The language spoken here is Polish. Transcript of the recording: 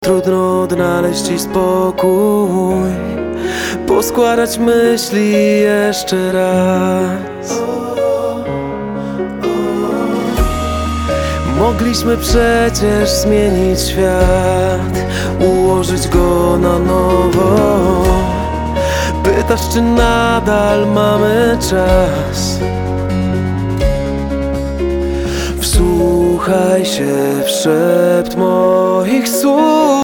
Trudno odnaleźć ci spokój, poskładać myśli jeszcze raz. Mogliśmy przecież zmienić świat, ułożyć go na nowo. Pytasz, czy nadal mamy czas? Wsłuchaj się w szept moich słów.